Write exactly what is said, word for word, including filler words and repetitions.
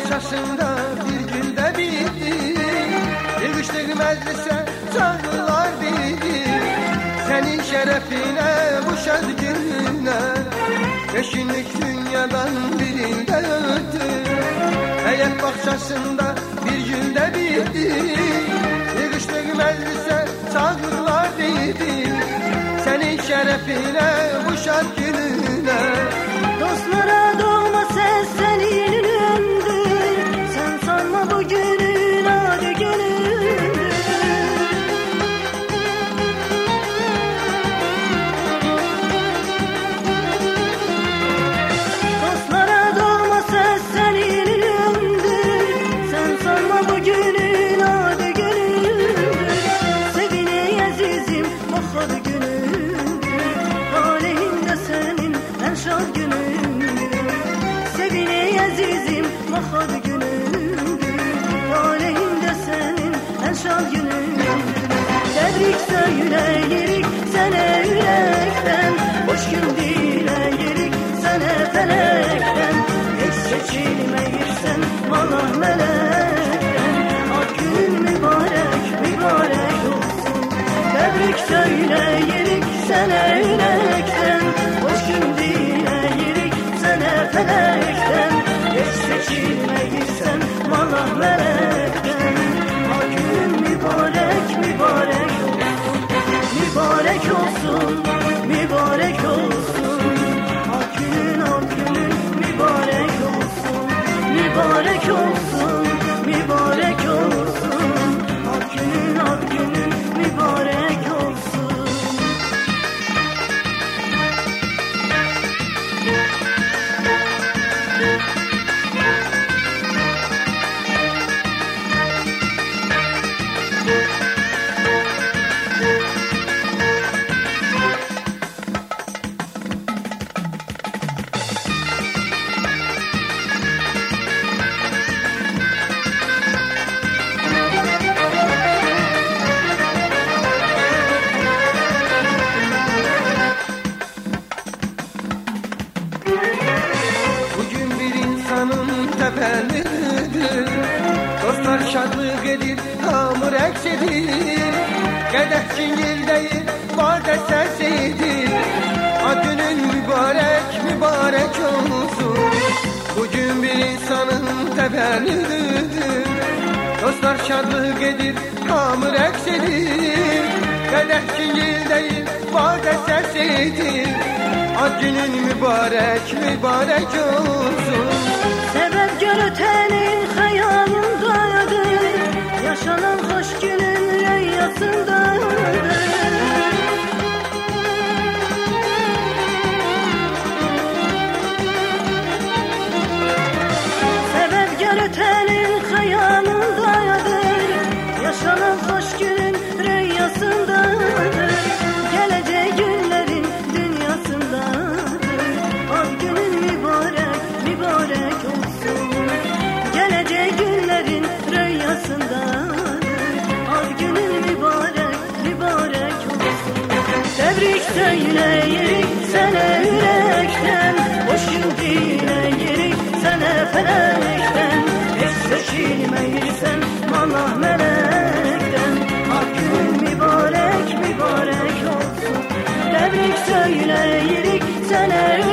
bahçesinde bir günde bitti. Yılmıştık meclise çağırlar bizi. Senin şerefine bu şad gününe beş günlük dünyadan birinde öttü. Heyet bahçesinde bir günde bitti. Yılmıştık meclise çağırlar bizi. Senin şerefine bu şad gününe dostlara doğma ses senin ünlüdür. Sen sanma bu günün adı günündür. Dostlara doğma ses senin ünlüdür. Sen sanma bu günün adı günündür. Sevine azizim o adı günündür. Aleyhinde senin en şad günündür. Sevine azizim mahad günündür. Aleyhinde senin en şad günündür. Tebrik söyleyirik sana yürekten. Hoş gün dileyirik sana felekten. Hiç seçilmeyirsen vallahi melekten. Ak günün mübarek mübarek olsun. Tebrik söyleyirik sana yürekten. Hoş gün dileyirik sana felekten. Hiç seçilmeyirsen vallahi melekten. Ak günün mübarek mübarek olsun. Mübarek olsun, mübarek olsun. Ak günün ak günün mübarek olsun. Mübarek olsun, mübarek olsun. Ak günün ak günün mübarek olsun. Bugün bir insanın tefellüdür. Dostlar şadlık edir, hamur eksidir. Kadeh cingil değil, bade sesidir. Adının mübarek mübarek olsun. Bugün bir insanın tefellüdür. Dostlar şadlık edir, hamur eksidir. Kadeh cingil değil, bade sesidir. Ad günün mübarek mübarek olsun. Sebep görütenin hayalındadır. Yaşanan hoş günün rüyasındadır. Sebep görütenin hayalındadır. Yaşanan hoş günün rüyasındadır. Geleceği günlerin dünyasındadır. Ad günün mübarek mübarek olsun. Geleceği günlerin rüyasındadır. Ad günün mübarek mübarek olsun. Tebrik söyleyirik sana yürekten. Hoş gün dileyirik sana felekten. Hiç seçilmeyirsen vallahi melekten. Ad günün mübarek mübarek olsun. Tebrik söyleyirik sana